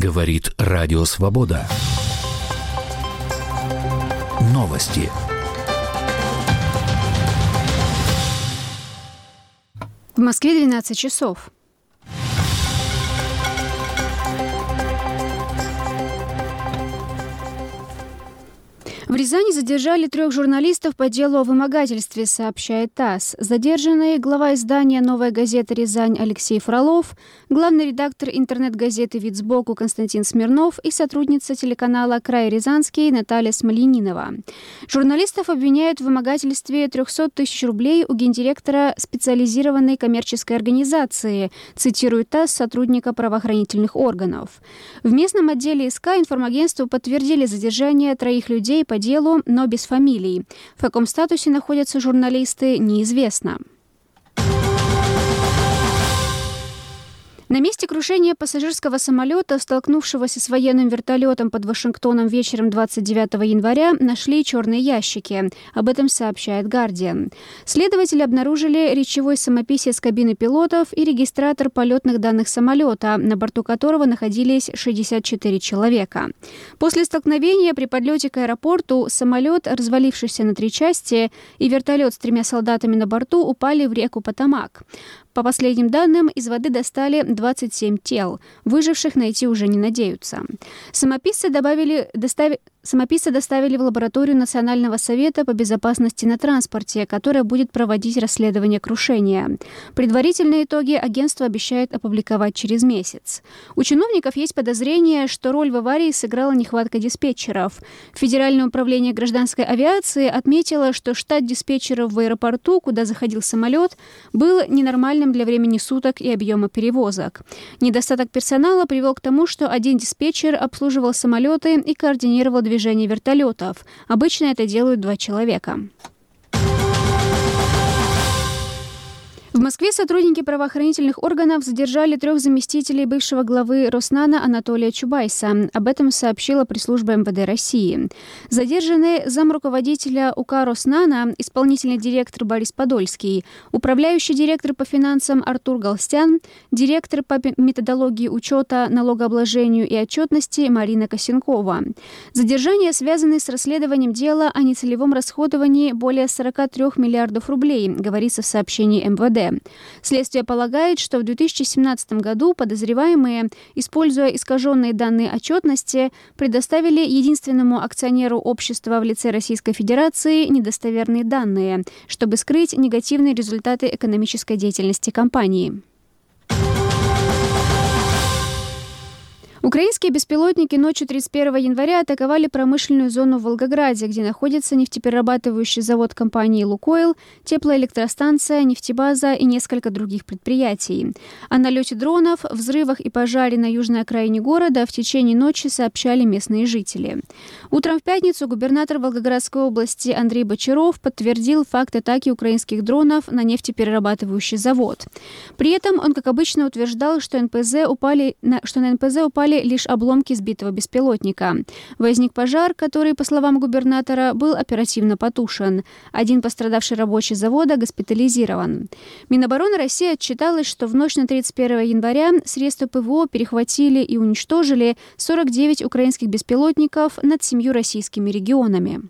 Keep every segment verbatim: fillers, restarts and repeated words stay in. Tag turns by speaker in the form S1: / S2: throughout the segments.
S1: Говорит Радио Свобода. Новости.
S2: В Москве двенадцать часов. В Рязани задержали трех журналистов по делу о вымогательстве, сообщает ТАСС. Задержанные глава издания «Новая газета Рязань» Алексей Фролов, главный редактор интернет-газеты «Вид сбоку» Константин Смирнов и сотрудница телеканала «Край Рязанский» Наталья Смоленинова. Журналистов обвиняют в вымогательстве триста тысяч рублей у гендиректора специализированной коммерческой организации, цитирует ТАСС сотрудника правоохранительных органов. В местном отделе СК информагентству подтвердили задержание троих людей по делу, но без фамилий. В каком статусе находятся журналисты, неизвестно. На месте крушения пассажирского самолета, столкнувшегося с военным вертолетом под Вашингтоном вечером двадцать девятого января, нашли черные ящики. Об этом сообщает «Гардиан». Следователи обнаружили речевой самописец кабины пилотов и регистратор полетных данных самолета, на борту которого находились шестьдесят четыре человека. После столкновения при подлете к аэропорту самолет, развалившийся на три части, и вертолет с тремя солдатами на борту упали в реку Потомак. По последним данным, из воды достали двадцать семь тел. Выживших найти уже не надеются. Самописцы добавили, достави, самописцы доставили в лабораторию Национального совета по безопасности на транспорте, которая будет проводить расследование крушения. Предварительные итоги агентство обещает опубликовать через месяц. У чиновников есть подозрение, что роль в аварии сыграла нехватка диспетчеров. Федеральное управление гражданской авиации отметило, что штат диспетчеров в аэропорту, куда заходил самолет, был ненормальным для времени суток и объема перевозок. Недостаток персонала привел к тому, что один диспетчер обслуживал самолеты и координировал движение вертолетов. Обычно это делают два человека. В Москве сотрудники правоохранительных органов задержали трех заместителей бывшего главы Роснана Анатолия Чубайса. Об этом сообщила пресс-служба эм вэ дэ России. Задержаны замруководителя УК Роснана, исполнительный директор Борис Подольский, управляющий директор по финансам Артур Галстян, директор по методологии учета, налогообложению и отчетности Марина Косенкова. Задержания связаны с расследованием дела о нецелевом расходовании более сорок три миллиардов рублей, говорится в сообщении эм вэ дэ. Следствие полагает, что в две тысячи семнадцатом году подозреваемые, используя искаженные данные отчетности, предоставили единственному акционеру общества в лице Российской Федерации недостоверные данные, чтобы скрыть негативные результаты экономической деятельности компании. Украинские беспилотники ночью тридцать первого января атаковали промышленную зону в Волгограде, где находится нефтеперерабатывающий завод компании «Лукойл», теплоэлектростанция, нефтебаза и несколько других предприятий. О налете дронов, взрывах и пожаре на южной окраине города в течение ночи сообщали местные жители. Утром в пятницу губернатор Волгоградской области Андрей Бочаров подтвердил факт атаки украинских дронов на нефтеперерабатывающий завод. При этом он, как обычно, утверждал, что, эн пэ зэ упали, что на эн пэ зэ упали лишь обломки сбитого беспилотника. Возник пожар, который, по словам губернатора, был оперативно потушен. Один пострадавший рабочий завода госпитализирован. Минобороны России отчиталось, что в ночь на тридцать первого января средства пэ вэ о перехватили и уничтожили сорок девять украинских беспилотников над семью российскими регионами.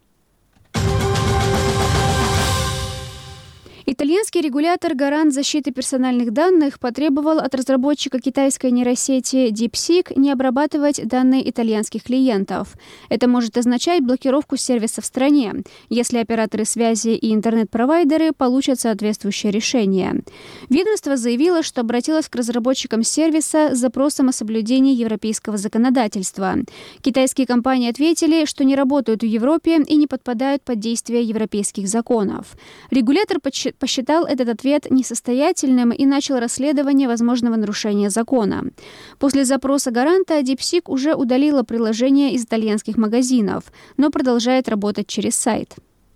S2: Итальянский регулятор «Гарант защиты персональных данных» потребовал от разработчика китайской нейросети DeepSeek не обрабатывать данные итальянских клиентов. Это может означать блокировку сервиса в стране, если операторы связи и интернет-провайдеры получат соответствующее решение. Ведомство заявило, что обратилось к разработчикам сервиса с запросом о соблюдении европейского законодательства. Китайские компании ответили, что не работают в Европе и не подпадают под действие европейских законов. Регулятор подсчитал, посчитал этот ответ несостоятельным и начал расследование возможного нарушения закона. После запроса гаранта DeepSeek уже удалила приложение из итальянских магазинов, но продолжает работать через сайт.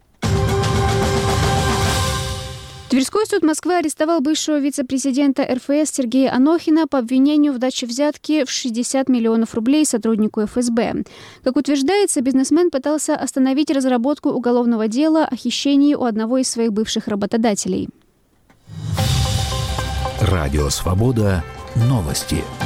S2: Тверской суд Москвы арестовал бывшего вице-президента эр эф эс Сергея Анохина по обвинению в даче взятки в шестьдесят миллионов рублей сотруднику эф эс бэ. Как утверждается, бизнесмен пытался остановить разработку уголовного дела о хищении у одного из своих бывших работодателей.
S1: Радио «Свобода». Новости.